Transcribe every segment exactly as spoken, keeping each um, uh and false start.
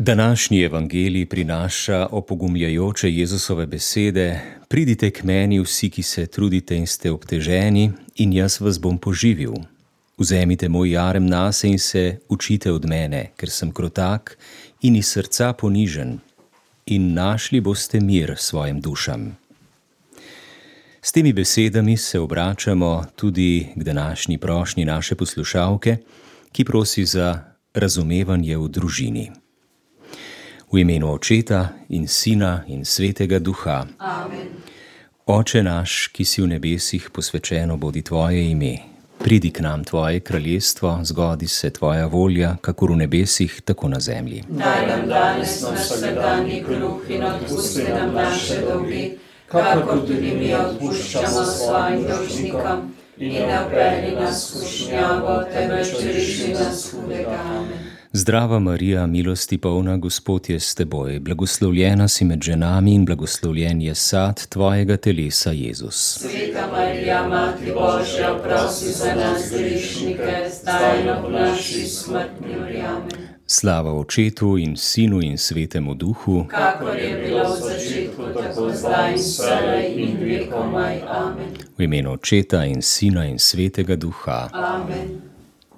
Današnji evangelij prinaša opogumljajoče Jezusove besede: Pridite k meni vsi, ki se trudite in ste obteženi, in jaz vas bom poživil. Vzemite moj jarem nase in se učite od mene, ker sem krotak in iz srca ponižen, in našli boste mir svojim dušam. S temi besedami se obračamo tudi k današnji prošnji naše poslušalke, ki prosi za razumevanje v družini. V imenu Očeta in Sina in Svetega Duha. Amen. Oče naš, ki si v nebesih, posvečeno bodi tvoje ime. Pridi k nam tvoje kraljestvo, zgodi se tvoja volja, kakor v nebesih, tako na zemlji. Daj nam danes naš vsakdanji kruh in odpusti nam naše dolgi, kakor tudi mi odpuščamo svojim dolžnikom, in ne vpelji nas v skušnjavo, temveč reši nas hudega. Amen. Zdrava Marija, milosti polna, Gospod je s teboj, blagoslovljena si med ženami in blagoslovljen je sad tvojega telesa, Jezus. Sveta Marija, Mati Božja, prosi za nas grešnike, zdaj in ob naši smrtni uri. Amen. Slava Očetu in Sinu in Svetemu Duhu, kakor je bilo v začetku, tako zdaj in vselej in vekomaj. Amen. v imenu Očeta in Sina in Svetega Duha. Amen.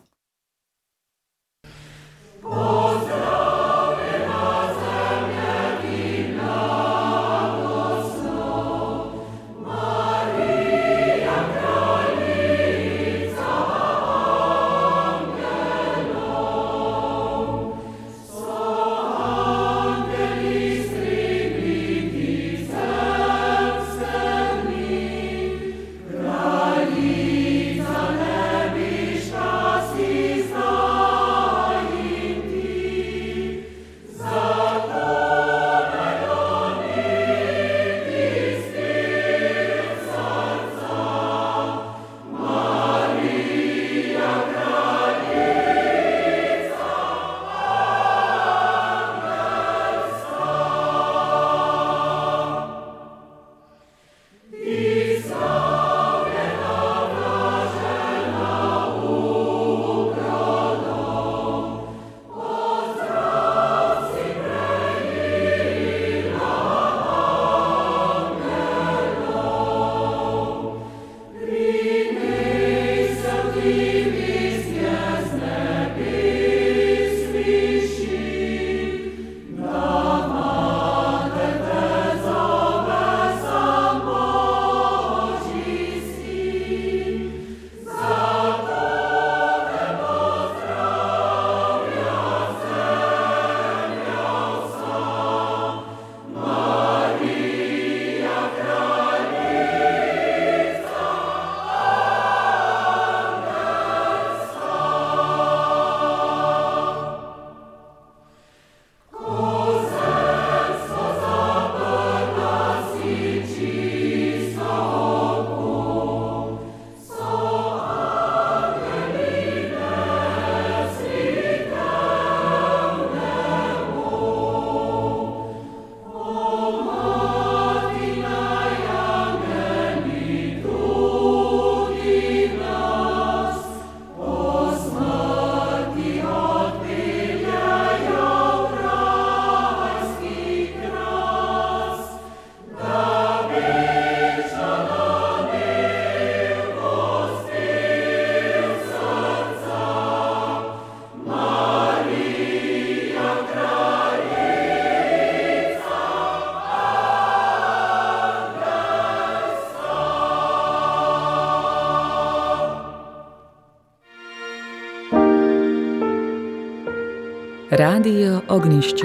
Radio Ognjišče,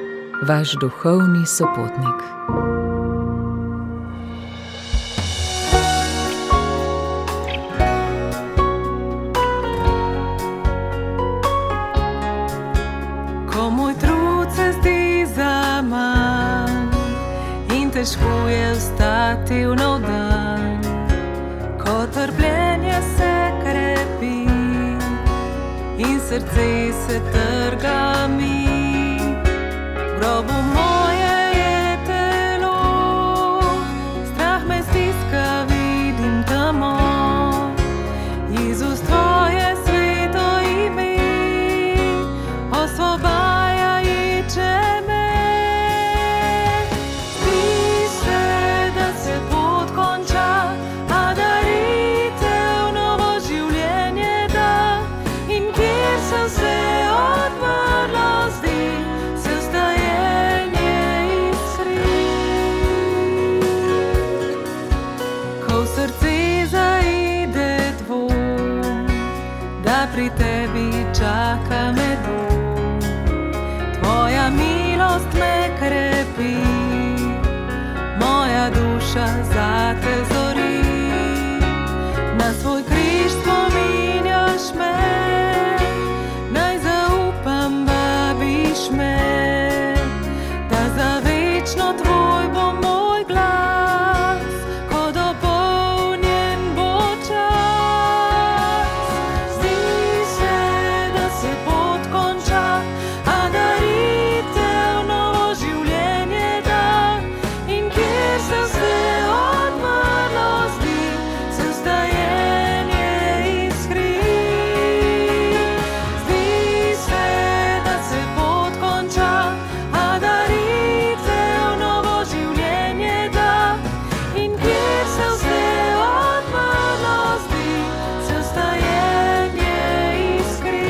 vaš duhovni sopotnik. Ko moj trud se zdi zaman in težko je vstati v nov dan, ko trpljenje se krepi in srce se trga mi, v grobu moje je telo, strah me stiska, vidim temo. Jezus, tvoje sveto ime osvobajajoče pri tebi čaka me dom. Tvoja milost me krepi, moja duša zate zori. Na svoj križ spominjaš me, naj zaupam, babiš me, da za večno tvoj bo moj glas, ko dopolnjen bo čas. Zdi se, da se pot konča, a daritev novo življenje da. In kjer se vse odmrlo zdi, se vstajenje iskri. Zdi se, da se pot konča, a daritev novo življenje da. In kjer se vse odmrlo zdi, se vstajenje iskri.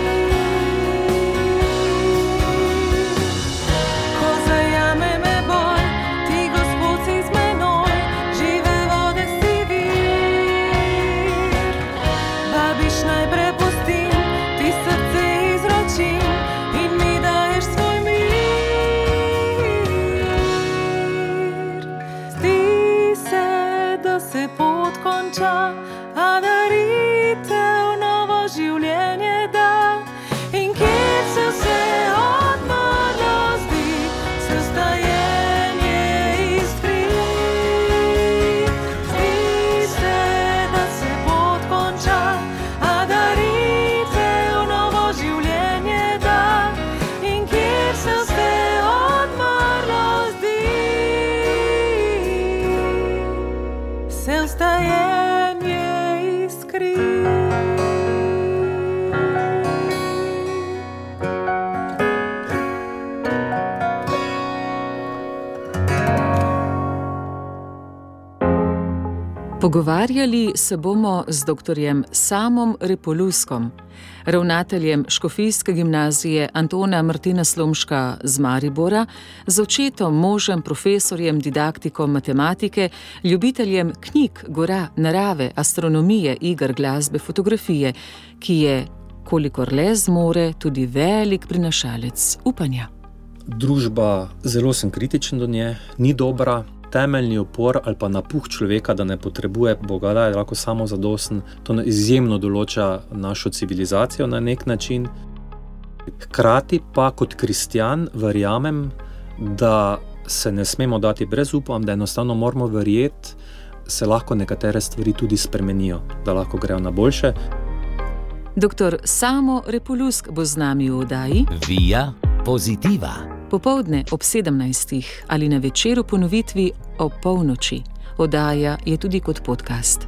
Ko zajame me boj, ti, Gospod, si z menoj, žive vode si vir. Babiš, naj prepustim, ti srce izročim in mi daješ svoj mir. Zdi se, da se pot konča, a daritev novo življenje da. In kjer se vse odmrlo zdi, se vstajenje iskri. Zdi se, da se pot konča, a daritev novo življenje da. In kjer se vse odmrlo zdi, se vstajenje iskri. Pogovarjali se bomo z doktorjem Samom Repoluskom, ravnateljem Škofijske gimnazije Antona Martina Slomška z Maribora, z očetom, možem, profesorjem, didaktikom matematike, ljubiteljem knjig, gora, narave, astronomije, iger, glasbe, fotografije, ki je, kolikor le zmore, tudi velik prinašalec upanja. Družba, zelo sem kritičen do nje, ni dobra. Temeljni opor ali pa napuh človeka, da ne potrebuje Boga, da je lahko samozadosten, to izjemno določa našo civilizacijo na nek način. Hkrati pa kot kristjan verjamem, da se ne smemo dati brez upam, da enostavno moramo verjeti, se lahko nekatere stvari tudi spremenijo, da lahko grejo na boljše. Doktor Samo Repolusk bo z nami v oddaji Via Positiva. popoldne ob sedemnajstih ali na večeru ponovitvi ob polnoči. Oddaja je tudi kot podcast.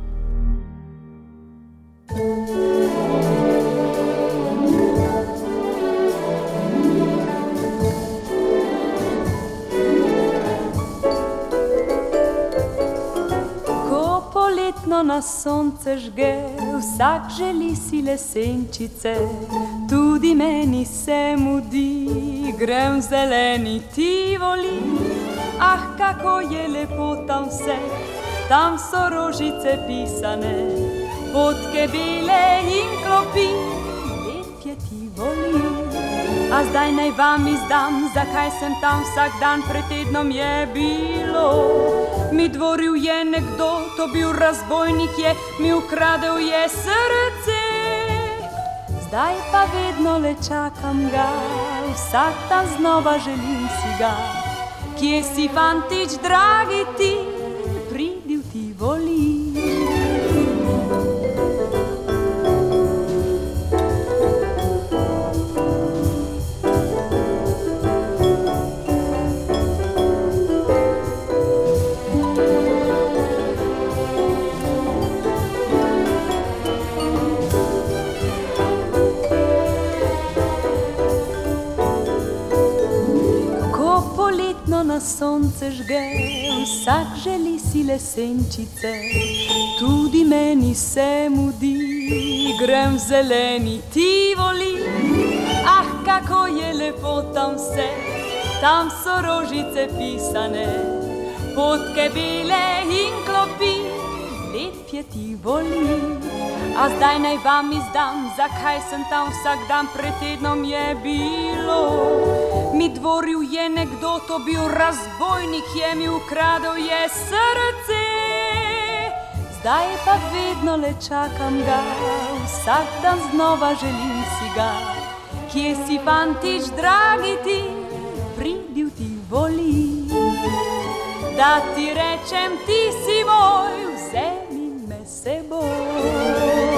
Ko poletno nas sonce žge, vsak želi si lesenčice, tudi meni se mudi, grem v zeleni Tivoli. Ah, kako je lepo tam vse, tam so rožice pisane, potke bele in klopi, lep je Tivoli. A zdaj naj vam izdam, zakaj sem tam vsak dan, pred tednom je bilo. Mi dvoril je nekdo, to bil razbojnik je, mi ukradel je srce. Zdaj pa vedno le čakam ga, vsak dan znova želim si ga. Kje si, fantič, dragi ti, pridi v Tivoli. Na sonce žge, vsak želi si lesenčice, tudi meni se mudi, grem v zeleni Tivoli. Ah, kako je lepo tam vse, tam so rožice pisane, potke bele in klopi, lep je Tivoli. A zdaj naj vam izdam, zakaj sem tam vsak dan pred tednom je bilo. Mi dvoril je nekdo, to bil razbojnik, je mi ukradel je srce. Zdaj pa vedno le čakam ga, vsak dan znova želim si ga. Kje si, fantič, dragi ti, pridi v Tivoli. Da ti rečem, ti si moj, vzemi me seboj.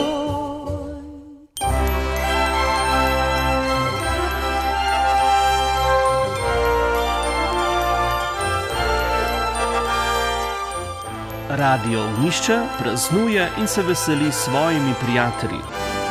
Radio Ognjišče praznuje in se veseli s svojimi prijatelji.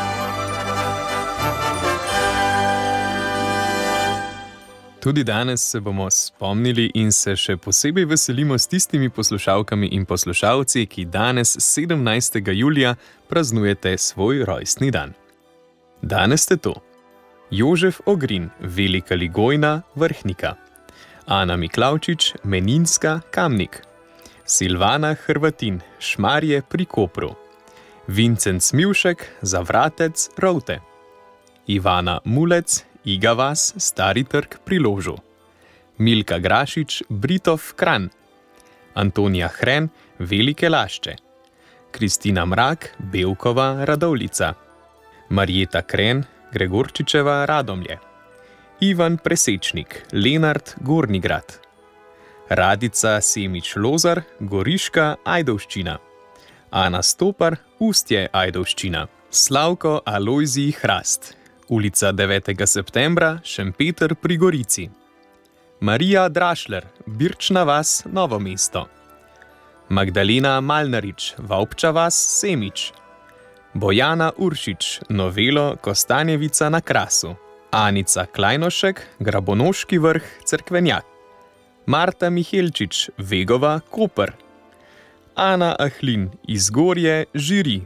Tudi danes se bomo spomnili in se še posebej veselimo s tistimi poslušalkami in poslušalci, ki danes sedemnajstega julija praznujete svoj rojstni dan. Danes ste to: Jožef Ogrin, Velika Ligojna, Vrhnika; Ana Miklavčič, Meninska, Kamnik; Silvana Hrvatin, Šmarje pri Kopru; Vincent Smivšek, Zavratec, Rovte; Ivana Mulec, Iga vas, Stari trg pri Ložu; Milka Grašič, Britov, Kranj; Antonija Hren, Velike Lašče; Kristina Mrak, Bevkova, Radovljica; Marjeta Kren, Gregorčičeva, Radomlje; Ivan Presečnik, Lenart, Gornigrad; Radica Semič Lozar, Goriška, Ajdovščina; Ana Stopar, Ustje, Ajdovščina; Slavko Alojzij Hrast, Ulica devetega septembra, Šempeter pri Gorici; Marija Drašler, Birčna vas, Novo mesto; Magdalena Malnarič, Vavpča vas, Semič; Bojana Uršič, Novelo, Kostanjevica na Krasu; Anica Klajnošek, Grabonoški vrh, Cerkvenjak; Marta Mihelčič, Vegova, Koper; Ana Ahlin, Izgorje, Žiri;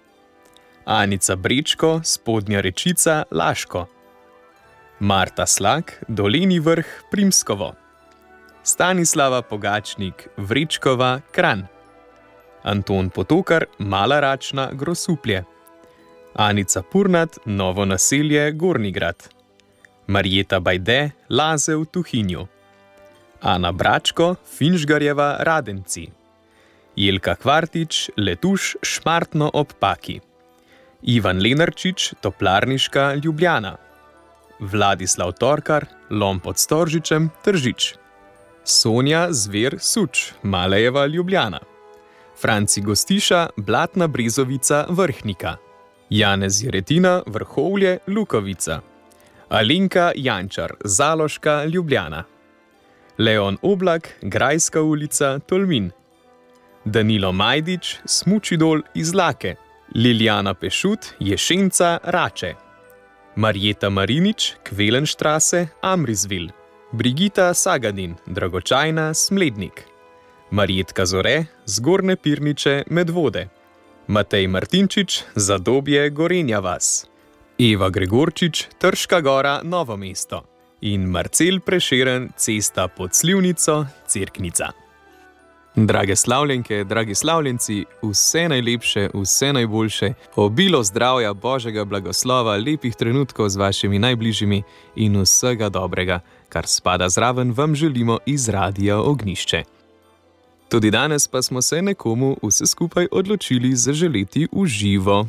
Anica Brečko, Spodnja Rečica, Laško; Marta Slak, Doleni vrh, Primskovo; Stanislava Pogačnik, Vrečkova, Kranj; Anton Potokar, Mala Račna, Grosuplje; Anica Purnat, Novo naselje, Gornigrad; Marjeta Bajde, Lazev, Tuhinju; Ana Bračko, Finžgarjeva, Radenci; Jelka Kvartič, Letuš, Šmartno ob Paki; Ivan Lenarčič, Toplarniška, Ljubljana; Vladislav Torkar, Lom pod Storžičem, Tržič; Sonja Zver Suč, Malejeva, Ljubljana; Franci Gostiša, Blatna Brezovica, Vrhnika; Janez Jeretina, Vrhovlje, Lukovica; Alenka Jančar, Zaloška, Ljubljana; Leon Oblak, Grajska ulica, Tolmin; Danilo Majdič, Smučidol, Izlake; Liljana Pešut, Ješenca, Rače; Marjeta Marinič, Kvelenštrase, Amrizvil; Brigita Sagadin, Dragočajna, Smlednik; Marjetka Zore, Zgornje Pirniče, Medvode; Matej Martinčič, Zadobje, Gorenja vas; Eva Gregorčič, Trška gora, Novo mesto; in Marcel Prešeren, Cesta pod Slivnico, Cerknica. Drage slavljenke, dragi slavljenci, vse najlepše, vse najboljše, obilo zdravja, božjega blagoslova, lepih trenutkov z vašimi najbližjimi in vsega dobrega, kar spada zraven, vam želimo iz Radia Ognjišče. Tudi danes pa smo se nekomu vse skupaj odločili zaželeti v živo.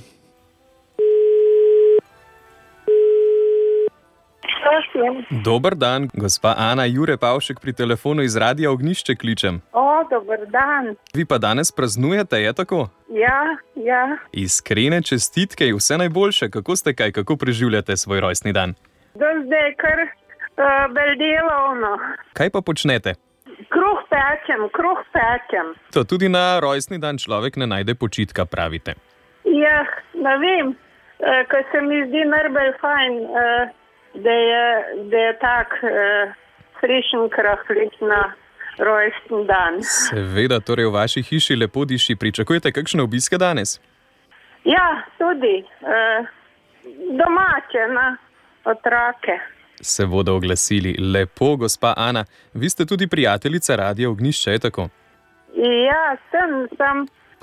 Dober dan, gospa Ana, Jure Pavšek pri telefonu iz Radia Ognjišče kličem. O, dober dan. Vi pa danes praznujete, je tako? Ja, ja. Iskrene čestitke in vse najboljše. Kako ste kaj, kako preživljate svoj rojstni dan? Do zdaj kar uh, bel delovno. Kaj pa počnete? Kruh pečem, kruh pečem. To tudi na rojstni dan človek ne najde počitka, pravite? Ja, ne vem, uh, ko se mi zdi najbolj fajn, uh, da je, da je tak uh, frišen krahlik na rojstni dan. Seveda, torej v vaši hiši lepo diši. Pričakujete kakšne obiske danes? Ja, tudi. Uh, domače, na otroke. Se bodo oglasili. Lepo, gospa Ana. Vi ste tudi prijateljica Radia Ognjišče, je tako? Ja, sem, sem.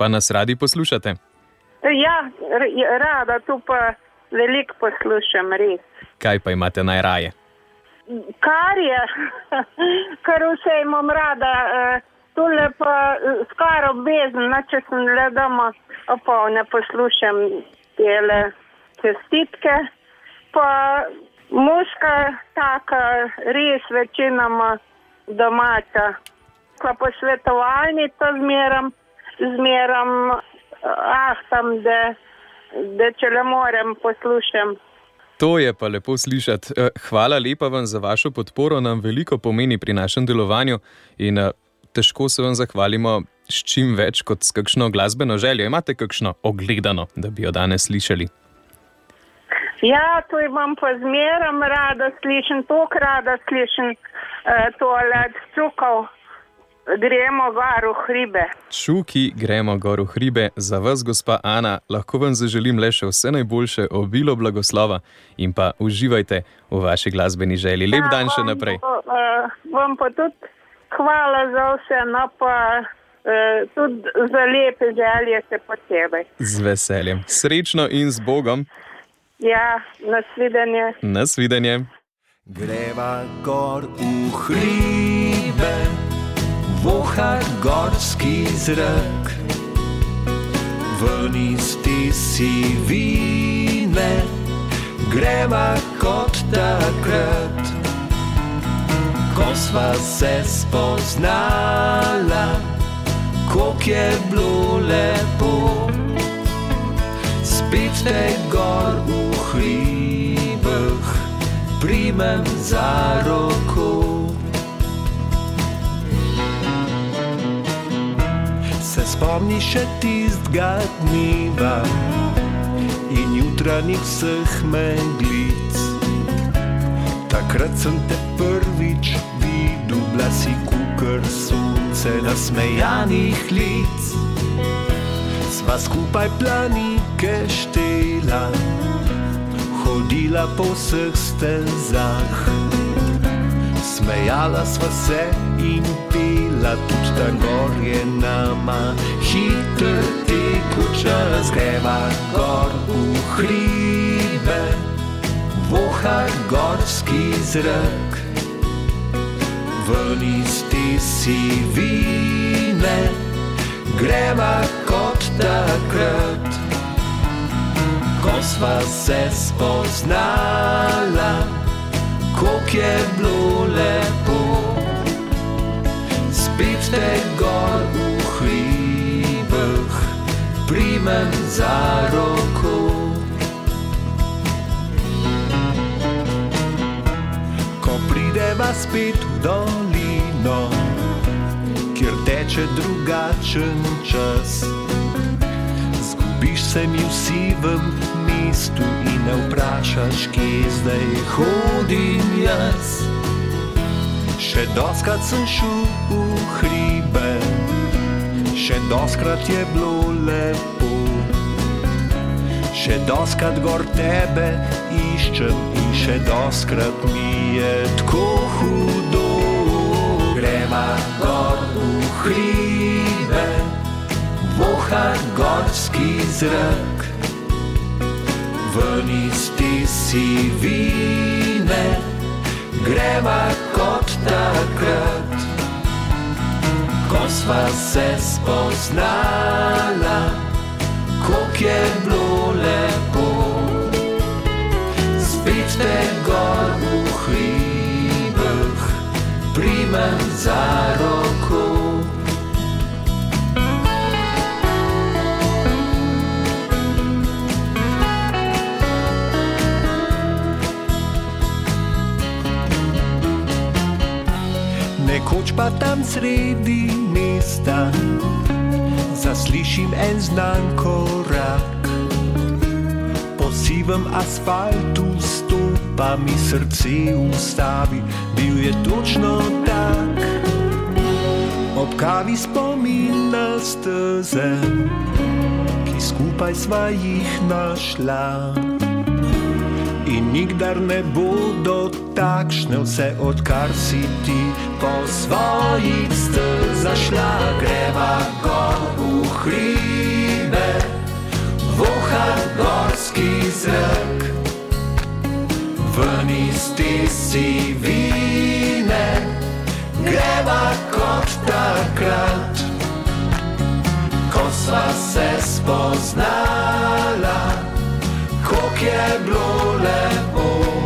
Pa nas radi poslušate? Ja, rada, tu pa veliko poslušam, res. Kaj pa imate najraje? Kar je, kar vse imam rada, tule pa skar obvezen, če sem le doma opolne poslušam tele čestitke, pa muška taka res večinoma domača. Pa posvetovalnico zmeram, zmeram, ah, tam, da, da če le morem poslušam. To je pa lepo slišati. Hvala lepa vam za vašo podporo, nam veliko pomeni pri našem delovanju in težko se vam zahvalimo s čim več kot s kakšno glasbeno željo. Imate kakšno ogledano, da bi jo danes slišali? Ja, to imam pa zmeram rada slišen, tok rada slišen eh, tole Čukov. Gremo gor v hribe. Čuki, gremo gor v hribe. Za vas, gospa Ana, lahko vam zaželim le še vse najboljše, obilo blagoslova in pa uživajte v vaši glasbeni želji. Lep ja, dan še naprej. Vam, uh, vam pa tudi hvala za vse, no pa uh, tudi za lepe želje se posebej. Z veseljem. Srečno in z Bogom. Ja, nasvidenje. Nasvidenje. Greva gor v hribe, voha gorski zrak, ven iz te sivine, greva kot takrat, ko sva se spoznala, koliko je bilo lepo, spet te gor v hribeh, primem za roko. Se spomniš še tistega dneva in jutranjih vseh meglic. Takrat sem te prvič videl, bila si kukar sonce nasmejanih lic. Sva skupaj planike štela, hodila po vseh stezah. Smejala sva se in pila, tudi ta gor je nama hiter tekel čas. Greva gor v hribe, voha gorski zrak, ven iz te sivine, greva kot takrat, ko sva se spoznala, koliko je bilo lepo, spet te gor v hribeh, primem za roko. Ko prideva spet v dolino, kjer teče drugačen čas, zgubiš se mi v sivem mestu in ne vprašaš, kje zdaj hodim jaz. Še doskrat sem šel v hribe, še doskrat je bilo lepo, še doskrat gor tebe iščem in še doskrat mi je tako hudo. Greva gor v hribe, voha gorski zrak, ven iz te sivine, greva kot takrat, ko sva se spoznala, koliko je bilo lepo, spet te gor v hribeh, primem za roko. Nekoč pa tam sredi mesta zaslišim en znan korak, po sivem asfaltu stopa, mi srce ustavi, bil je točno tak. Ob kavi spomin na steze, ki skupaj sva jih našla, in nikdar ne bodo takšne vse, odkar si ti po svojih stezah šla. Greva gor v hribe, voha gorski zrak. Ven iz te sivine greva kot takrat, ko sva se spoznala, koliko je bilo lepo.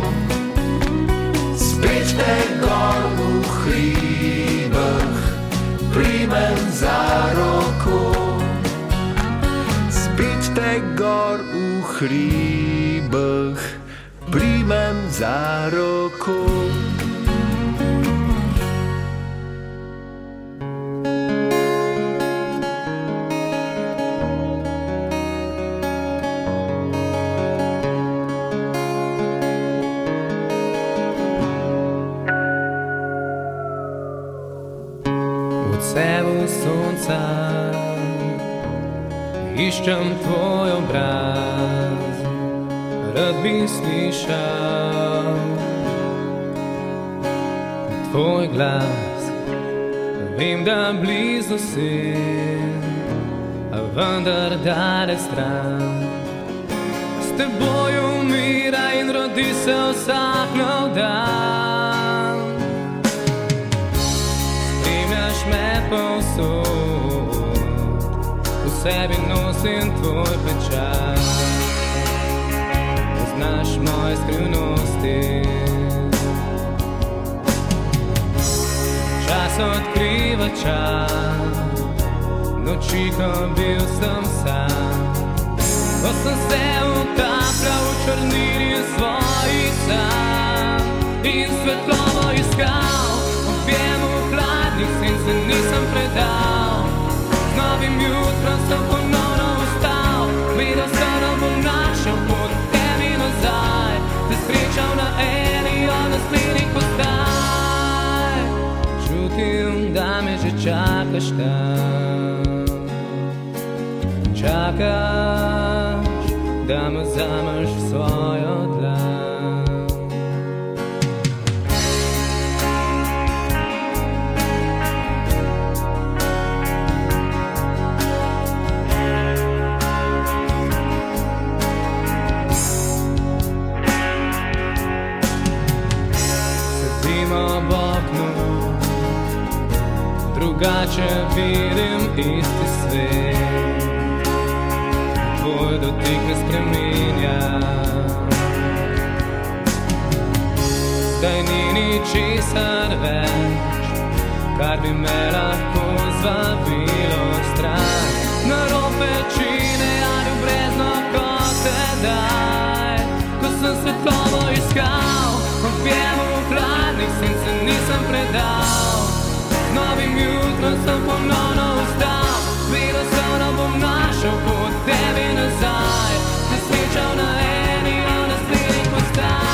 Spet te gor v hribah primem za roko. Spet te gor v hribah primem za roko. Odsevu sonca iščem tvoj obraz, rad bi slišal tvoj glas. Vem, da blizu si, a vendar daleč stran. S teboj umira in rodi se vsak nov dan. Spremljaš me povsod, v sebi nosim tvoj pečat. Poznaš moje skrivnosti, čas odkriva čas, noči, ko bil sem sam. Ko sem se utapljal v črnini svojih sanj in svetlobo iskal, objemu hladnih sen se nisem predal. Z novim jutrom sem ponovno vstal, videl sem, da bom našel pot tebi nazaj, te srečal na eni od naslednjih postaj. Čutim, da me že čakaš tam, čakaš, da me vzameš v svojo dlan. Sedim ob oknu, drugače vidim isti svet. Tvoj dotik me spreminja, zdaj ni ničesar več, kar bi me lahko zvabilo stran. Na rob večine ali v brezno kot tedaj, ko sem svetlobo iskal, objemu hladnih sen se nisem predal. Z novim jutrom sem ponovno vstal, videl sem, da bom našel pot tebi nazaj, te srečal na eni od naslednjih postaj.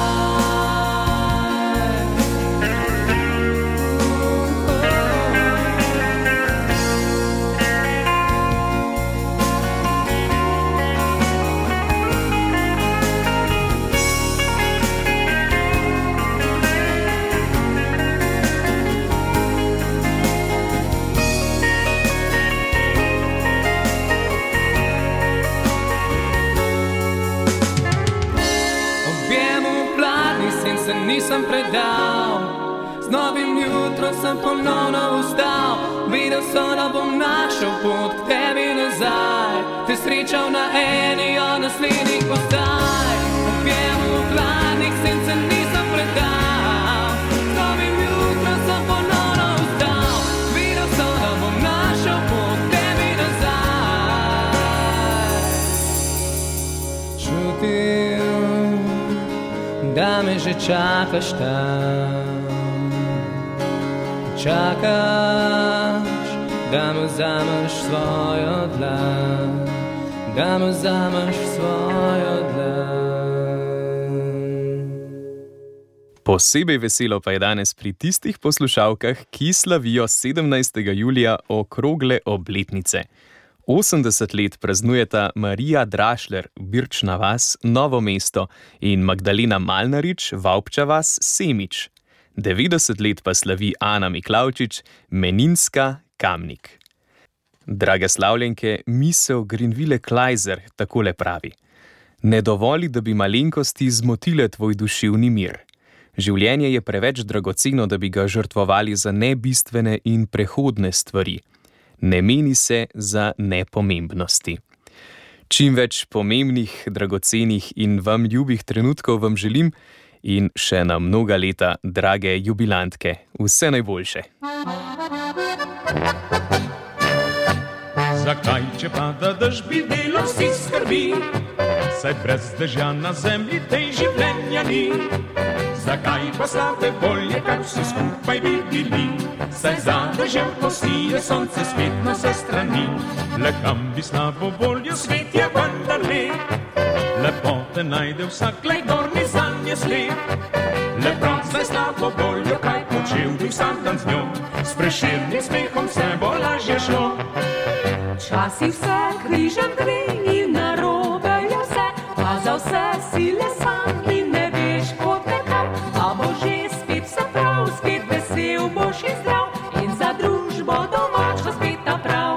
Se nisem predal, z novim jutrom sem ponovno vstal, videl sem, da bom našel pot k tebi nazaj, te srečal na eni od naslednjih postaj. Objemu hladnih sen se nisem predal, z novim jutrom sem ponovno vstal, videl sem, da bom našel pot k tebi nazaj. Čutim, da me že čakaš tam, čakaš, da me vzameš v svojo dlan, da me vzameš v svojo dlan. Posebej veselo pa je danes pri tistih poslušalkah, ki slavijo sedemnajstega julija okrogle obletnice. osemdeset let praznujeta Marija Drašler, Birčna vas, Novo mesto in Magdalena Malnarič, Vavpča vas, Semič. devetdeset let pa slavi Ana Miklavčič, Meninska, Kamnik. Drage slavljenke, misel Grenville Kleiser takole pravi: ne dovoli, da bi malenkosti zmotile tvoj duševni mir. Življenje je preveč dragoceno, da bi ga žrtvovali za nebistvene in prehodne stvari. Ne meni se za nepomembnosti. Čim več pomembnih, dragocenih in vam ljubih trenutkov vam želim in še na mnoga leta, drage jubilantke, vse najboljše. Zakaj, če pada dež, bi delo vsi skrbi? Saj brez dežja na zemlji tej življenja ni. Zakaj pa slave bolje, kar vsi skupaj bi bili? Saj za dežjem posije sonce spet na vse strani. Le kam bi slavo voljo, svet je vendar lep. Lepote najde vsak, lej gorni zanje slep. Le prav zdaj slavo voljo, kaj počel bi vsak dan z njo. S Prešernim smehom se bo lažje šlo. Včasih vse križem gre in narobe je vse, pa za vse sile sam in ne veš kot nekaj. A bo že spet vse prav, spet vesel boš in zdrav in za družbo domačo spet naprav.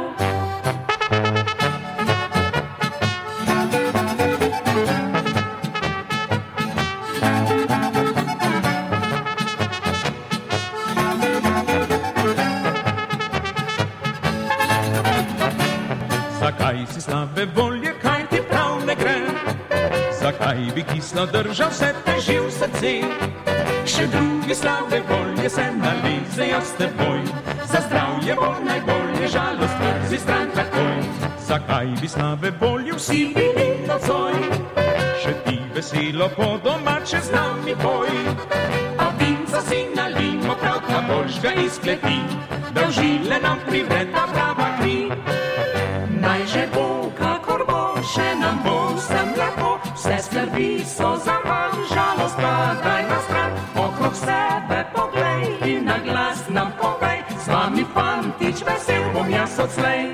Zakaj si slabe volje, kaj ti prav ne gre? Zakaj bi kislo držal vse teži v srce? Še drugi slabe volje se nalizejo s teboj. Za zdravje bo najbolje, žalost vrzi stran takoj. Zakaj bi slabe volje vsi bili nocoj? Še ti veselo po domače z nami poj. A vinca si nalimo, prav ta boljš ga izkleti, da v žile nam privre ta prava kri. Naj že bo, kakor bo, še nam bo vsem lepo. Vse skrbi so za manj, žalost pa daj na stran. Okrog sebe poglej in na glas nam povej. Z vami fantič vesel bom jaz odslej.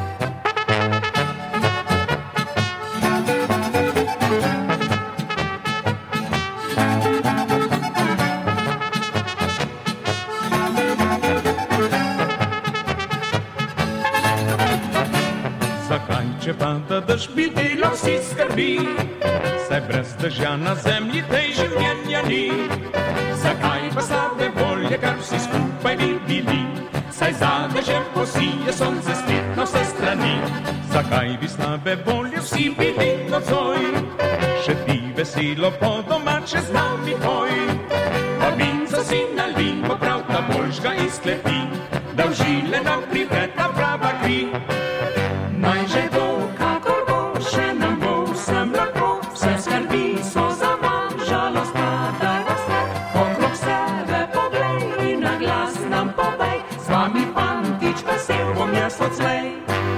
Če pada dež, bi delo vsi skrbi, saj brez dežja na zemlji tej življenja ni. Zakaj pa slave volje, kar vsi skupaj bi bili? Saj za dežjem posije sonce spet na vse strani. Zakaj bi slave volje vsi bili nocoj? Še ti veselo po domače z nami poj. Pa vinca si nalimo, prav ta boljš ga izkleti, da v žile nam privre ta prava kri. Naj že bo, kakor bo, še nam bo vsem lepo. Vse skrbi so za manj, žalost pa daj na vse. Okrog sebe poglej in na glas nam povej. Z vami fantič vesel bom jaz odslej.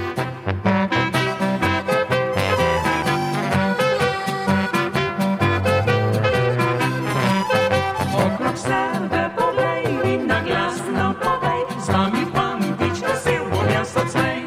Okrog sebe poglej in na glas nam povej. Z vami fantič vesel bom jaz odslej.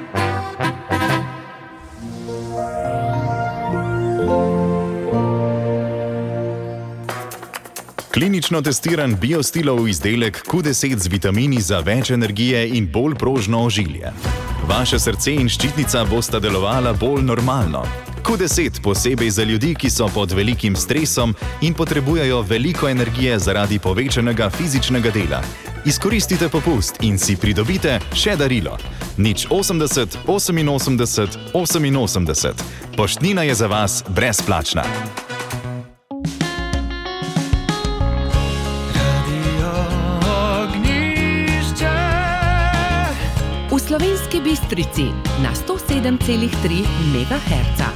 Klinično testiran biostilov izdelek Q deset z vitamini za več energije in bolj prožno ožilje. Vaše srce in ščitnica bosta delovala bolj normalno. Q deset posebej za ljudi, ki so pod velikim stresom in potrebujejo veliko energije zaradi povečanega fizičnega dela. Izkoristite popust in si pridobite še darilo. Nič osemdeset oseminosemdeset oseminosemdeset. Poštnina je za vas brezplačna. V Slovenski Bistrici na sto sedem celih tri megaherca.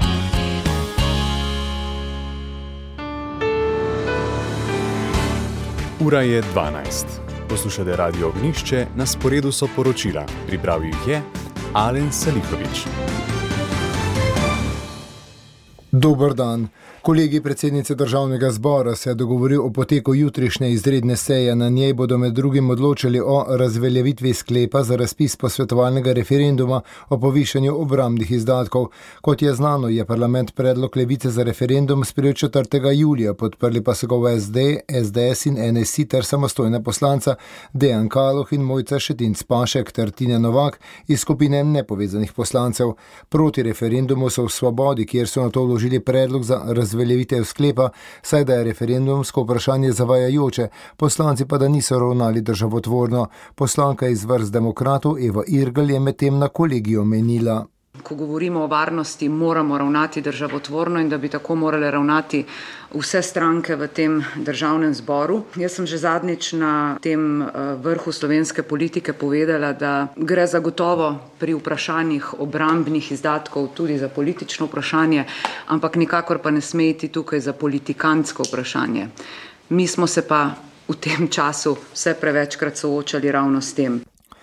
Ura je dvanajst. Poslušate Radio Ognjišče, na sporedu so poročila. Pripravil jih je Alen Salihovič. Dober dan. Kolegij predsednice Državnega zbora se je dogovoril o poteku jutrišnje izredne seje. Na njej bodo med drugim odločili o razveljavitvi sklepa za razpis posvetovalnega referenduma o povišanju obrambnih izdatkov. Kot je znano, je parlament predlog Levice za referendum sprejel četrtega julija, podprli pa so ga v S D, S D S in N S I ter samostojna poslanca Dejan Kaloh in Mojca Šetinc Pašek ter Tina Novak iz skupine nepovezanih poslancev. Proti referendumu so v Svobodi, kjer so na to vložili predlog za razveljavitev sklepa, saj da je referendumsko vprašanje zavajajoče, poslanci pa da niso ravnali državotvorno. Poslanka iz vrst demokratov Eva Irgl je medtem na kolegiju menila. Ko govorimo o varnosti, moramo ravnati državotvorno in da bi tako morale ravnati vse stranke v tem državnem zboru. Jaz sem že zadnjič na tem vrhu slovenske politike povedala, da gre zagotovo pri vprašanjih obrambnih izdatkov tudi za politično vprašanje, ampak nikakor pa ne sme iti tukaj za politikantsko vprašanje. Mi smo se pa v tem času vse prevečkrat soočali ravno s tem.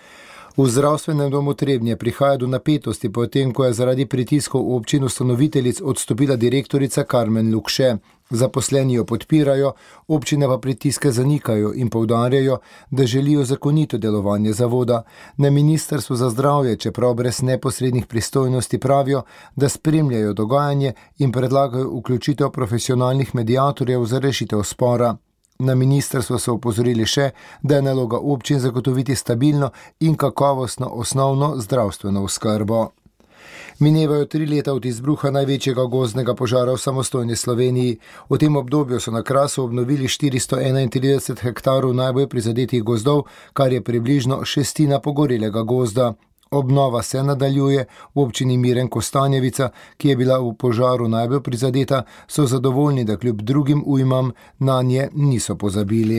V zdravstvenem domu Trebnje prihaja do napetosti, potem ko je zaradi pritiskov občin ustanoviteljic odstopila direktorica Karmen Lukše. Zaposleni jo podpirajo, občine pa pritiske zanikajo in poudarjajo, da želijo zakonito delovanje zavoda. Na Ministrstvu za zdravje, čeprav brez neposrednih pristojnosti, pravijo, da spremljajo dogajanje in predlagajo vključitev profesionalnih mediatorjev za rešitev spora. Na ministrstvu so opozorili še, da je naloga občin zagotoviti stabilno in kakovostno osnovno zdravstveno oskrbo. Minevajo tri leta od izbruha največjega gozdnega požara v samostojni Sloveniji. V tem obdobju so na Krasu obnovili štiristo enaintrideset hektarov najbolj prizadetih gozdov, kar je približno šestina pogorelega gozda. Obnova se nadaljuje. V občini Miren Kostanjevica, ki je bila v požaru najbolj prizadeta, so zadovoljni, da kljub drugim ujmam na nje niso pozabili.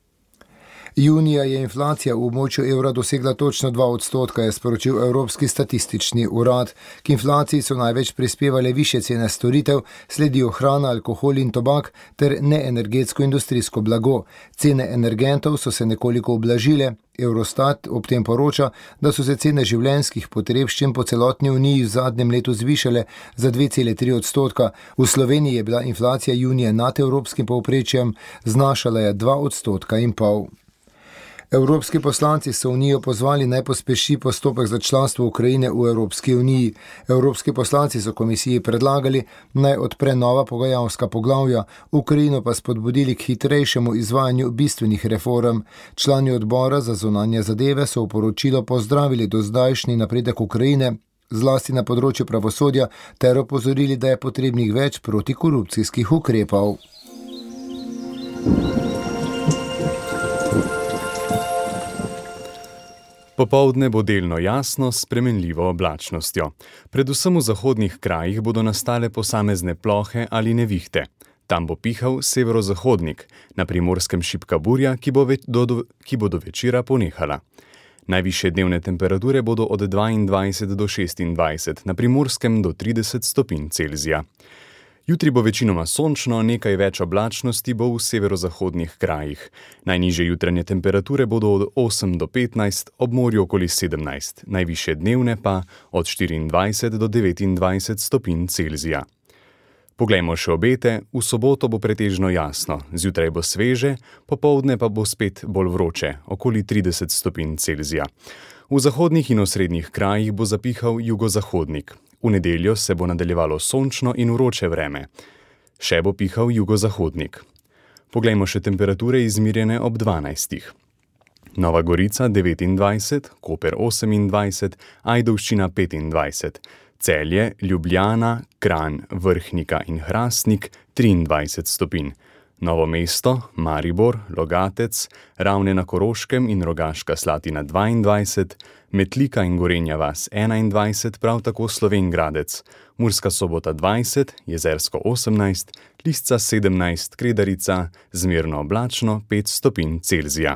Junija je inflacija v območju evra dosegla točno dva odstotka, je sporočil Evropski statistični urad. K inflaciji so največ prispevale višje cene storitev, sledijo hrana, alkohol in tobak ter neenergetsko industrijsko blago. Cene energentov so se nekoliko ublažile. Eurostat ob tem poroča, da so se cene življenjskih potrebščin po celotni uniji v zadnjem letu zvišale za dve celi tri odstotka. V Sloveniji je bila inflacija junija nad evropskim povprečjem, znašala je dva odstotka in pol. Evropski poslanci so Unijo pozvali naj pospeši postopek za članstvo Ukrajine v Evropski uniji. Evropski poslanci so komisiji predlagali, naj odpre nova pogajalska poglavja, Ukrajino pa spodbudili k hitrejšemu izvajanju bistvenih reform. Člani odbora za zunanje zadeve so v poročilo pozdravili dozdajšnji napredek Ukrajine, zlasti na področju pravosodja, ter opozorili, da je potrebnih več protikorupcijskih ukrepov. Popoldne bo delno jasno s spremenljivo oblačnostjo. Predvsem v zahodnih krajih bodo nastale posamezne plohe ali nevihte. Tam bo pihal severozahodnik, na Primorskem šibka burja, ki bo, ve, do, do, ki bo do večera ponehala. Najvišje dnevne temperature bodo od dvaindvajset do šestindvajset, na Primorskem do trideset stopinj Celzija. Jutri bo večinoma sončno, nekaj več oblačnosti bo v severozahodnih krajih. Najnižje jutranje temperature bodo od osem do petnajst, ob morju okoli sedemnajst, najvišje dnevne pa od štiriindvajset do devetindvajset stopinj Celzija. Poglejmo še obete. V soboto bo pretežno jasno, zjutraj bo sveže, popoldne pa bo spet bolj vroče, okoli trideset stopinj Celzija. V zahodnih in osrednjih krajih bo zapihal jugozahodnik. V nedeljo se bo nadaljevalo sončno in vroče vreme. Še bo pihal jugozahodnik. Poglejmo še temperature izmirjene ob dvanajstih. Nova Gorica devetindvajset, Koper osemindvajset, Ajdovščina petindvajset, Celje, Ljubljana, Kranj, Vrhnika in Hrastnik triindvajset stopinj. Novo mesto, Maribor, Logatec, Ravne na Koroškem in Rogaška Slatina dvaindvajset, Metlika in Gorenja vas enaindvajset, prav tako Slovenj Gradec, Murska Sobota dvajset, Jezersko osemnajst, Lisca sedemnajst, Kredarica, zmerno oblačno pet stopinj Celzija.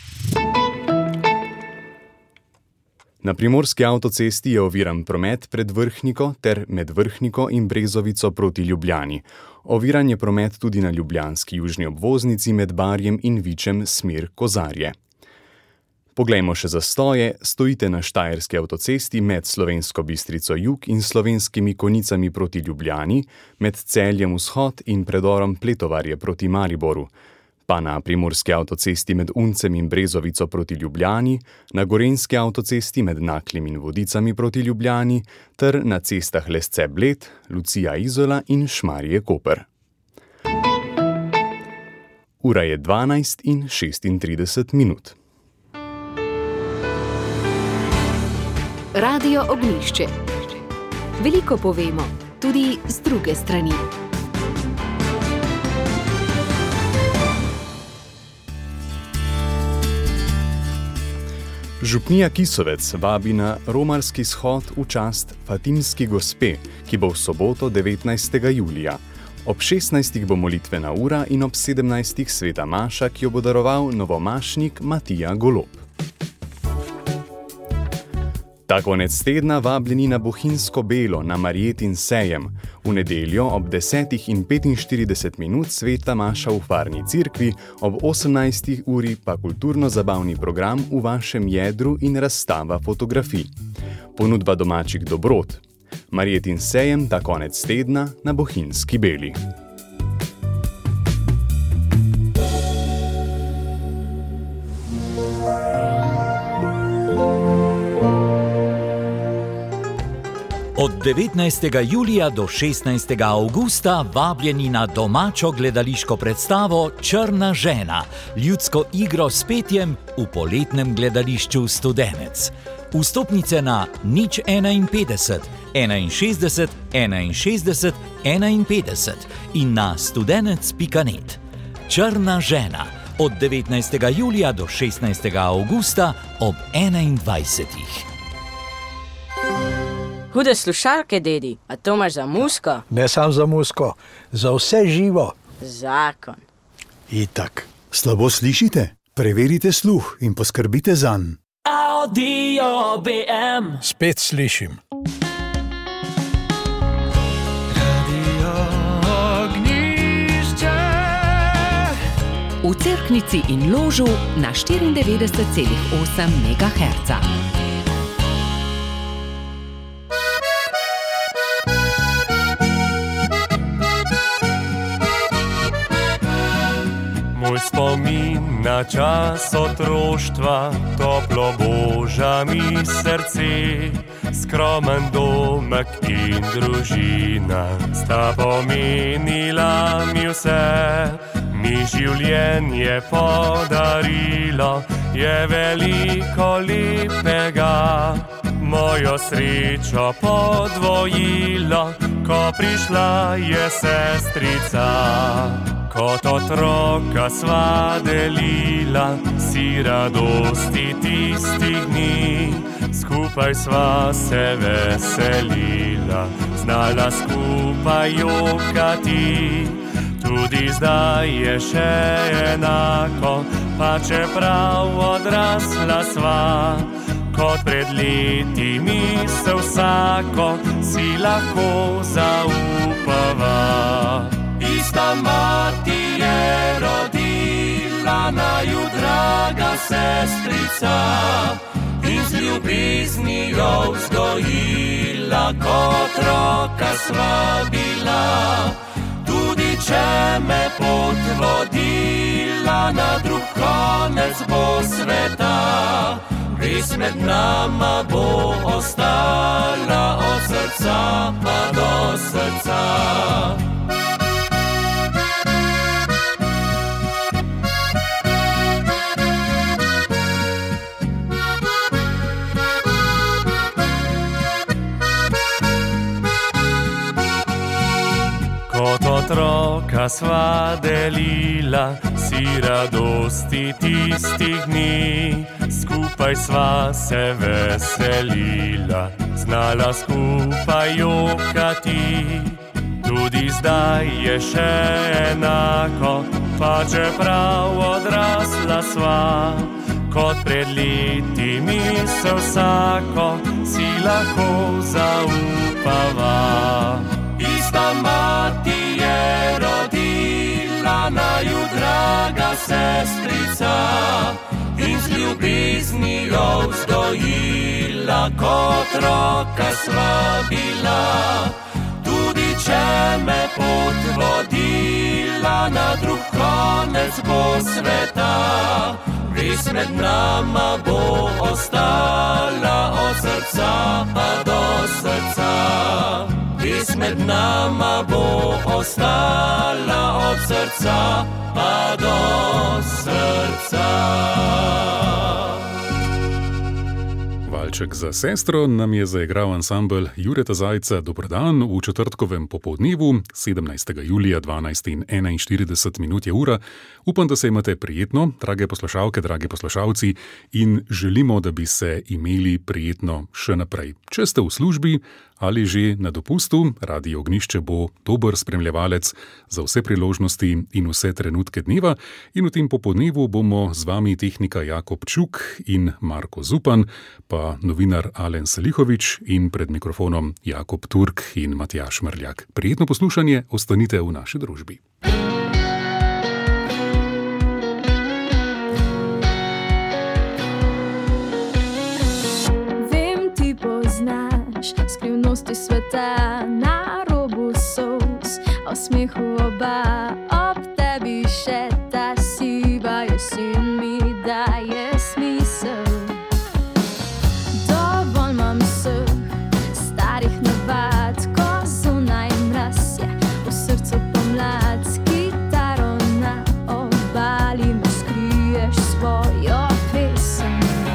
Na primorski avtocesti je oviran promet pred Vrhniko ter med Vrhniko in Brezovico proti Ljubljani. Oviran je promet tudi na ljubljanski južni obvoznici med Barjem in Vičem smer Kozarje. Poglejmo še zastoje, stojite na štajerski avtocesti med Slovensko Bistrico jug in Slovenskimi Konicami proti Ljubljani, med Celjem vzhod in predorom Pletovarje proti Mariboru, pa na primorski avtocesti med Uncem in Brezovico proti Ljubljani, na gorenski avtocesti med Naklem in Vodicami proti Ljubljani ter na cestah Lesce-Bled, Lucija-Izola in Šmarje-Koper. Ura je dvanajst in šestintrideset minut. Radio Ognjišče. Veliko povemo, tudi z druge strani. Župnija Kisovec vabi na romarski shod v čast Fatimski gospe, ki bo v soboto devetnajstega julija. Ob šestnajstih bo molitvena ura in ob sedemnajstih sveta maša, ki jo bo daroval novomašnik Matija Golob. Ta konec tedna vabljeni na Bohinjsko Belo na Marjetin sejem. V nedeljo ob desetih in petinštirideset minut sveta maša v Farni cerkvi, ob osemnajstih uri pa kulturno-zabavni program v vašem jedru in razstava fotografij. Ponudba domačih dobrot. Marjetin sejem ta konec tedna na Bohinjski Beli. Od devetnajstega julija do šestnajstega avgusta vabljeni na domačo gledališko predstavo Črna žena, ljudsko igro s petjem v poletnem gledališču Studenec. Vstopnice na nič enainpetdeset, enainšestdeset, enainšestdeset, enainpetdeset in na studenec pika net. Črna žena od devetnajstega julija do šestnajstega avgusta ob enaindvajsetih. Hude slušalke, dedi, a to imaš za musko? Ne sam za musko, za vse živo. Zakon. Itak. Slabo slišite? Preverite sluh in poskrbite zanj. Audio B M. Spet slišim. Radio Ognjišče. V Cerknici in Ložu na štiriindevetdeset celih osem megaherca. Moj spomin na čas otroštva, toplo boža mi srce, skromen domek in družina sta pomenila mi vse. Mi življenje podarilo je veliko lepega, mojo srečo podvojilo, ko prišla je sestrica. Kot otroka sva delila si radosti tistih dni, skupaj sva se veselila, znala skupaj jokati. Tudi zdaj je še enako, pa čeprav odrasla sva, kot pred leti mi se vsako si lahko zaupava. Ista mati je rodila naju draga sestrica in z ljubeznijo vzgojila, kot otroka sva bila. Tudi če me pot vodila na drug konec bo sveta, res med nama bo ostala od srca pa do srca. Kot otroka sva delila si radosti tistih dni, skupaj sva se veselila, znala skupaj jokati. Tudi zdaj je še enako, pa čeprav odrasla sva, kot pred leti mi se vsako si lahko zaupava. Ista mati je rodila naju draga sestrica in z ljubeznjo ljubeznjo vzgojila, kot roka sva bila. Tudi če me pot vodila na drug konec bo sveta, vez med nama bo ostala od srca pa do srca. Vez med nama bo ostala od srca pa do srca. Valček za sestro nam je zaigral ansambel Jureta Zajca Dobrodan v četrtkovem popoldnevu, sedemnajstega julija, dvanajst in enainštirideset minut je ura. Upam, da se imate prijetno, drage poslušalke, dragi poslušalci, in želimo, da bi se imeli prijetno še naprej. Če ste v službi ali že na dopustu, Radio Ognjišče bo dober spremljevalec za vse priložnosti in vse trenutke dneva. In v tem popoldnevu bomo z vami tehnika Jakob Čuk in Marko Zupan, pa novinar Alen Salihovič in pred mikrofonom Jakob Turk in Matjaž Mrljak. Prijetno poslušanje, ostanite v naši družbi. Skrivnosti sveta na robu solz, o smehu oba, ob tebi še ta siva jesen mi daje smisel. Dovolj imam vseh starih navad, ko zunaj mraz je, v srcu pomlad, s kitaro na obali mi skriješ svojo pesem.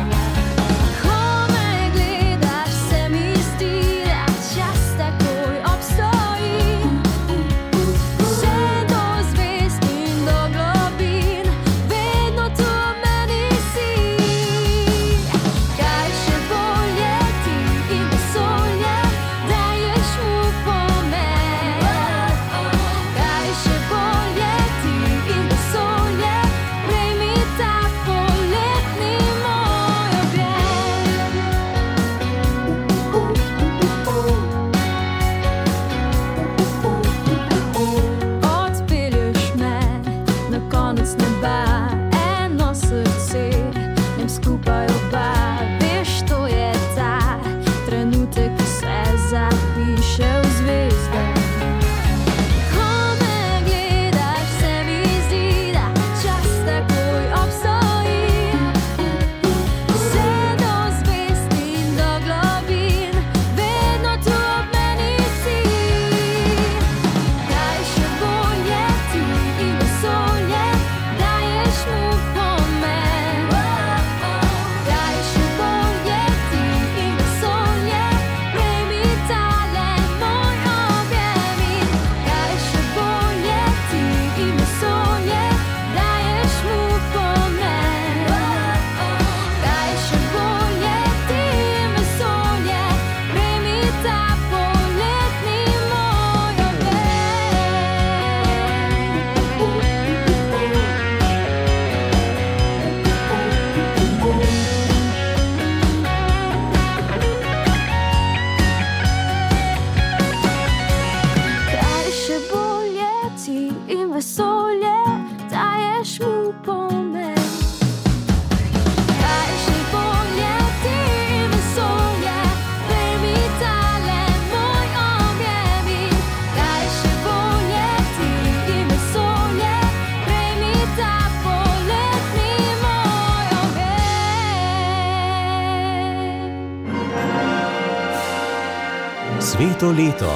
Sveto leto,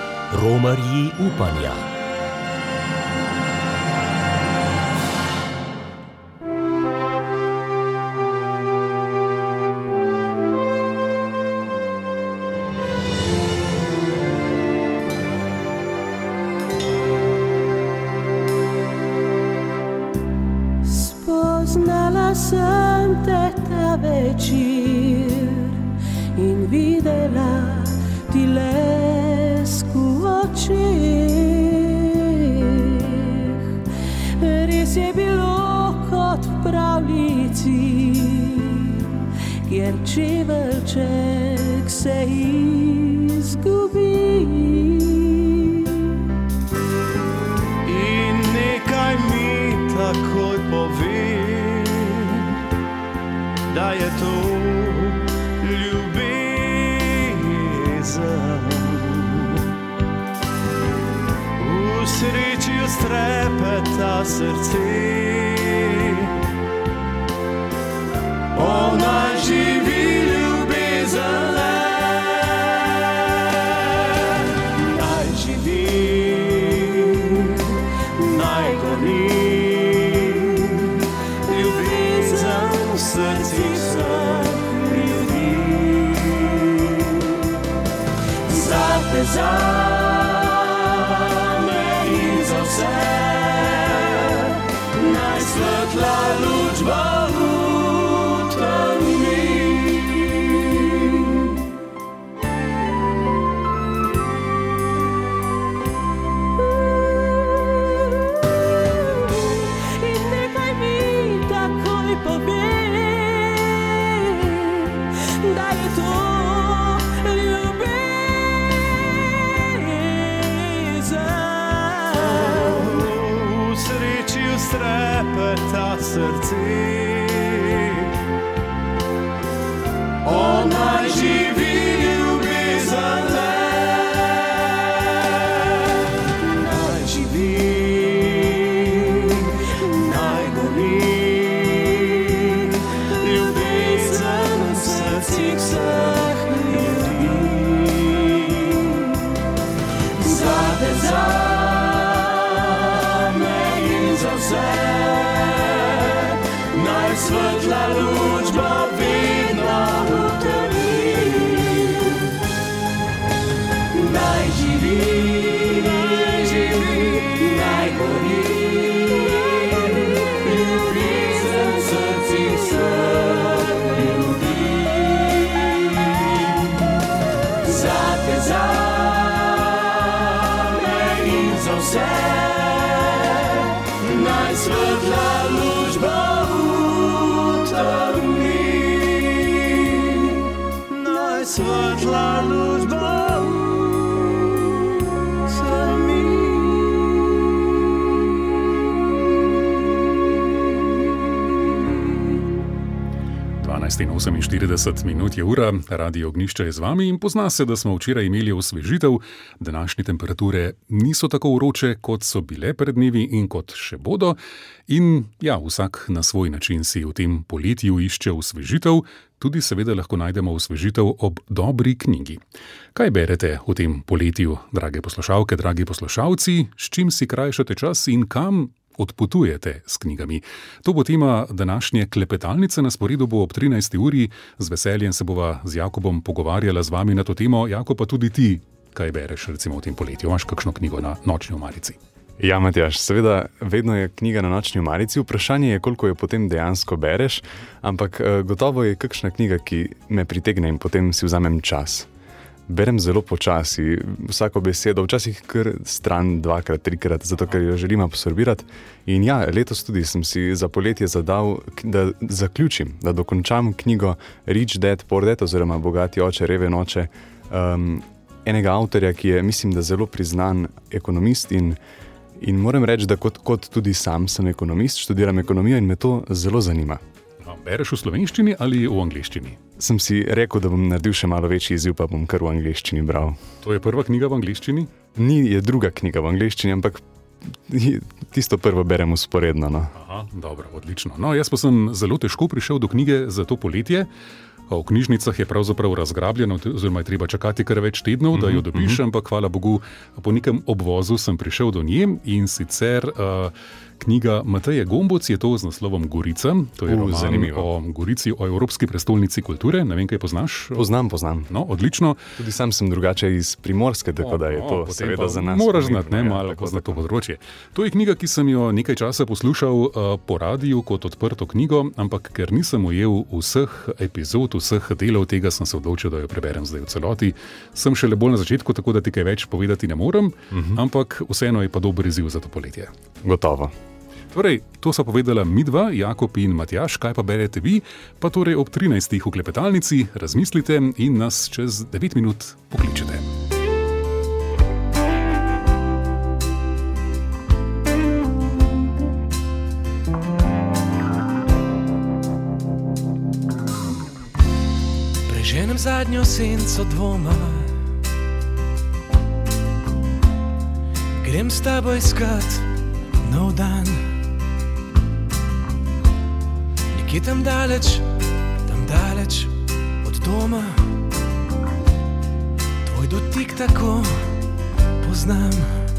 romarji upanja. Spoznala sem te ta večer in videla ti lesk v očeh. Res je bilo kot v pravljici, kjer čeveljček se izgubi. In nekaj mi takoj pove, da je sreči ustrepeta srce. Ona živi ljubezen le, naj živi, naj goni, ljubezen v srcih vseh ljudi. Zate, zame in za vse, naj svetla luč bo v temi. In nekaj mi takoj pove, da je to ljubezen. V sreči ustrepeta srce. Ona živi ljubezen le, naj živi, naj goni, ljubezen v srcih vseh ljudi. Zate, zame in za vse, naj svetla luč bo vedno v temi. Naj živi, naj živi, naj gori, ljubezen v srcih vseh ljudi. Zate, zame in za vse, naj svetla luč bo v temi. Naj svetla luč bo v temi. dvanajst in oseminštirideset minut je ura, Radio Ognjišče je z vami in pozna se, da smo včeraj imeli osvežitev. Današnje temperature niso tako vroče, kot so bile pred dnevi in kot še bodo. In ja, vsak na svoj način si v tem poletju išče osvežitev, tudi seveda lahko najdemo osvežitev ob dobri knjigi. Kaj berete v tem poletju, drage poslušalke, dragi poslušalci, s čim si krajšate čas in kam odpotujete s knjigami? To bo tema današnje klepetalnice, na sporedu bo ob trinajsti uri. Z veseljem se bova z Jakobom pogovarjala z vami na to temo. Jakob, pa tudi ti, kaj bereš recimo v tem poletju? Imaš kakšno knjigo na nočni omarici? Ja, Matjaž, seveda vedno je knjiga na nočni omarici. Vprašanje je, koliko jo potem dejansko bereš, ampak gotovo je kakšna knjiga, ki me pritegne in potem si vzamem čas. Berem zelo počasi, vsako besedo, včasih kar stran dvakrat, trikrat, zato ker jo želim absorbirati. In ja, letos tudi sem si za poletje zadal, da zaključim, da dokončam knjigo Rich Dad, Poor Dad oziroma Bogati oče, reven oče, um, enega avtorja, ki je, mislim, da zelo priznan ekonomist in, in moram reči, da kot, kot tudi sam sem ekonomist, študiram ekonomijo in me to zelo zanima. Bereš v slovenščini ali v angleščini? Sem si rekel, da bom naredil še malo večji izziv, pa bom kar v angleščini bral. To je prva knjiga v angleščini? Ni, je druga knjiga v angleščini, ampak tisto prvo berem usporedno. No. Aha, dobro, odlično. No, jaz pa sem zelo težko prišel do knjige za to poletje. V knjižnicah je pravzaprav razgrabljeno, oziroma je treba čakati kar več tednov, da jo dobiš, mm-hmm. ampak hvala Bogu, po nekem obvozu sem prišel do nje in sicer uh, knjiga Mateje Gomboc je to z naslovom Gorica. To je uh, roman o Gorici, o evropski prestolnici kulture. Ne vem, kaj poznaš? Poznam, poznam. No, odlično. Tudi sam sem drugače iz Primorske, tako da je to seveda za nas. Moraš znati, ne, malo poznati to področje. To je knjiga, ki sem jo nekaj časa poslušal uh, po radiju kot odprto knjigo, ampak ker nisem ujel vseh epizod, vseh delov tega, sem se odločil, da jo preberem zdaj v celoti. Sem šele bolj na začetku, tako da ti kaj več povedati ne morem, uh-huh. ampak vseeno je pa dober izziv za to poletje. Gotovo. Torej, to so povedala midva, Jakob in Matjaž, kaj pa berete vi, pa torej ob trinajstih v klepetalnici razmislite in nas čez devet minut pokličete. Preženem zadnjo senco dvoma, grem s tabo iskat nov dan. Nekje tam daleč, tam daleč od doma, tvoj dotik tako poznam.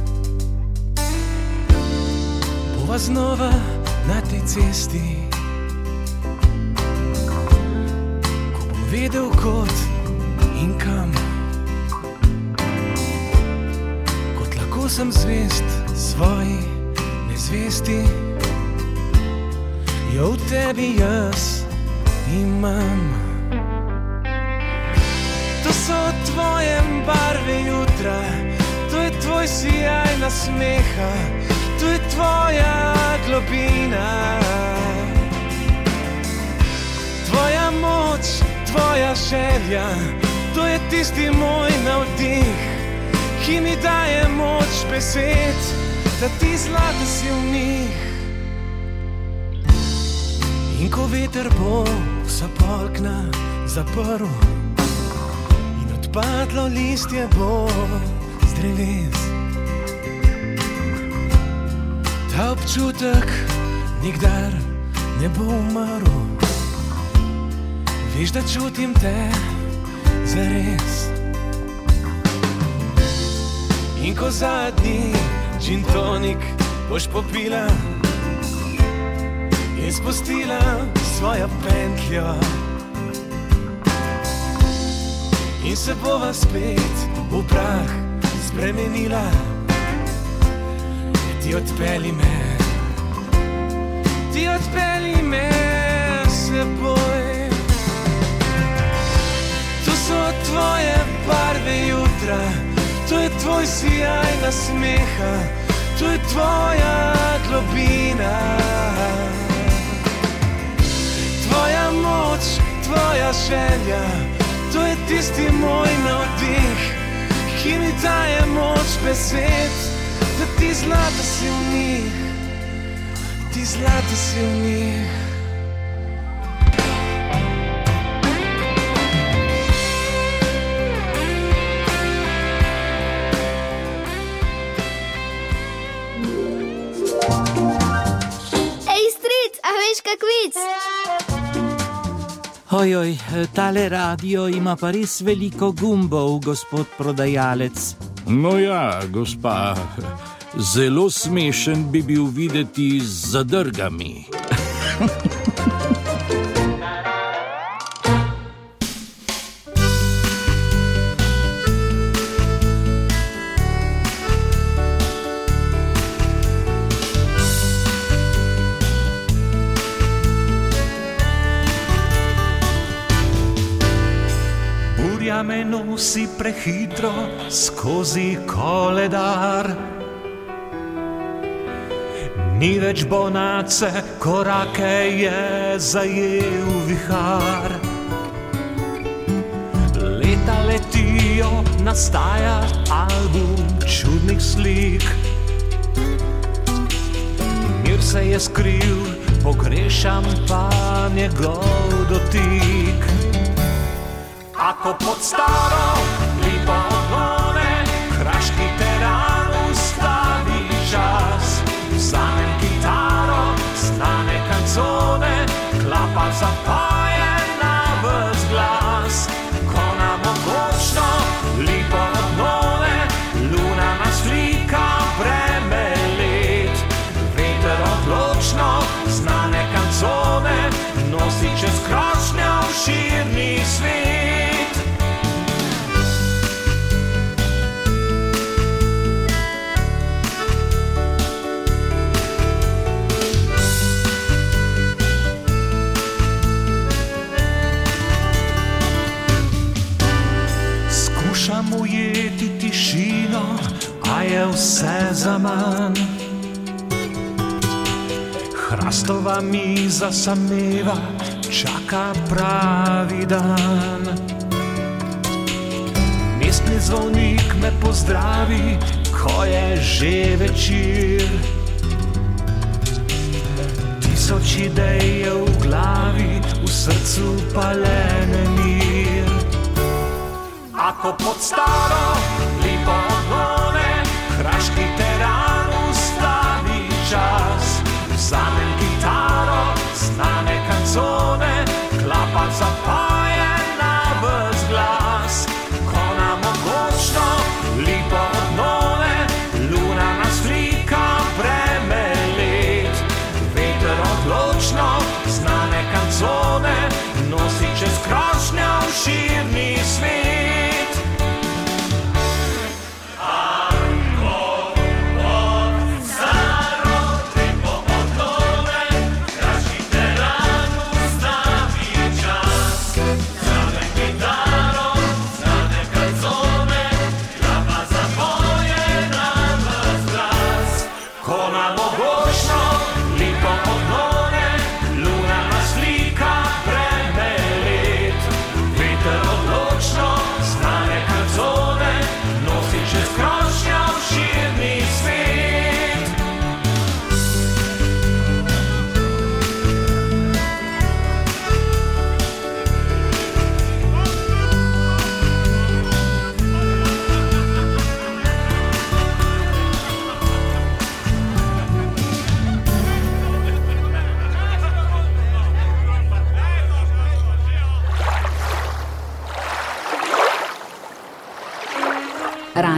Bova znova na tej cesti, ko bom vedel kot in kam. Kot lahko sem zvest svoji nezvesti, jo v tebi jaz imam. To so tvoje barve jutra, to je tvoj sijaj nasmeha, to je tvoja globina. Tvoja moč, tvoja želja, to je tisti moj navdih, ki mi daje moč besed, da ti zlata si v njih. In ko veter bo vsa polkna zaprl in odpadlo listje bo z dreves, ta občutek nikdar ne bo umrl. Veš, da čutim te zares. In ko zadnji gin tonik boš popila in spustila svojo pentljo, in se bova spet v prah spremenila, ti odpeli me, ti odpeli me s seboj. To so tvoje barve jutra, to je tvoj sijaj nasmeha, to je tvoja globina. Tvoja moč, tvoja želja, to je tisti moj navdih, ki mi daje moč besed, da ti zlata si v njih, ti zlata si v njih. Ej, stric, a veš kak vic? Ojoj, tale radio ima pa res veliko gumbov, gospod prodajalec. No ja, gospa, zelo smešen bi bil videti z zadrgami. Me nosi prehitro skozi koledar. Ni več bonace, korake je zajel vihar. Leta letijo, nastaja album čudnih slik. Mir se je skril, pogrešam pa njegov dotik. Ako pod staro lipo odlone, kraški teran ustavi čas. Vzamem kitaro, znane kancone, klapa zapoje na ves glas. Ko nam mogočno lipo odlone, luna nas slika breme let. Veter odločno, znane kancone, nosi čez krošnjo v širni svet. Skušam ujeti tišino, a je vse zaman. Hrastova miza sameva, čaka pravi dan. Mestni zvonik me pozdravi, ko je že večer. Tisoč idej je v glavi, v srcu pa le nemir. Ako pod staro lipo odlone, kraški teran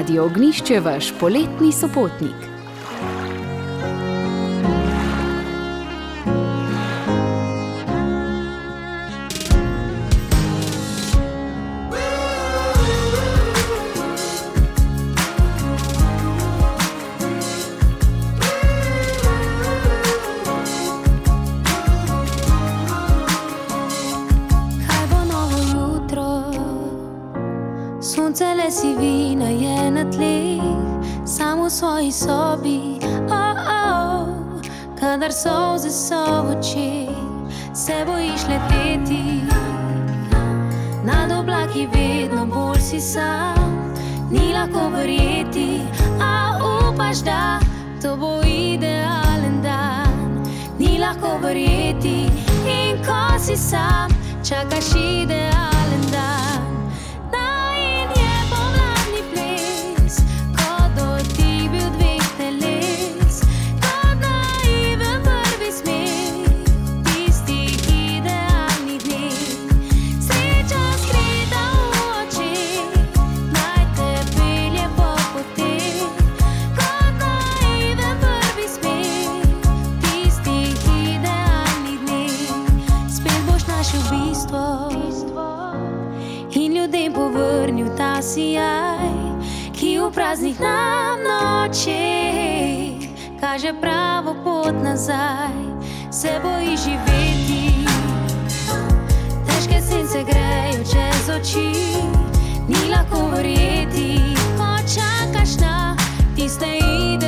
Radio Ognišče, vaš poletni sopotnik. Sonce le sivina je na tleh, samo v svoji sobi, oh, oh. Kadar solze so v očeh, se bojiš leteti. Nad oblaki vedno bolj si sam, ni lahko verjeti, a upaš, da to bo idealen dan. Ni lahko verjeti in ko si sam, čakaš idealen dan. Sijaj, ki v praznih nam nočeh kaže pravo pot nazaj, se boji živeti. Težke sence grejo čez oči, ni lahko verjeti, ko čakaš na tiste ide.